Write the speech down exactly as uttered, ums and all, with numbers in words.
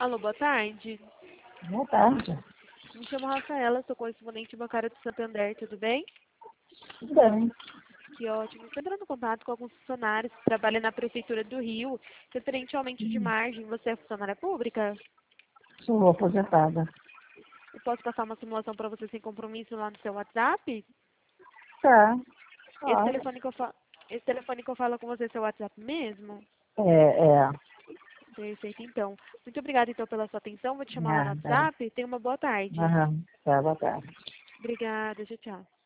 Alô, boa tarde. Boa tarde. Me chamo Rafaela, sou correspondente bancária do Santander, tudo bem? Tudo bem. Que ótimo. Estou entrando em contato com alguns funcionários que trabalham na Prefeitura do Rio, referente ao aumento de Hum, margem. Você é funcionária pública? Sou aposentada. Eu posso passar uma simulação para você sem compromisso lá no seu WhatsApp? Tá. Esse Ó, telefone que eu, fa... Esse telefone que eu falo com você é seu WhatsApp mesmo? é, é. Perfeito, então. Muito obrigada, então, pela sua atenção. Vou te chamar lá no Ah, tá. WhatsApp. Tenha uma boa tarde. Aham. Tá, boa tarde. Obrigada, tchau, tchau.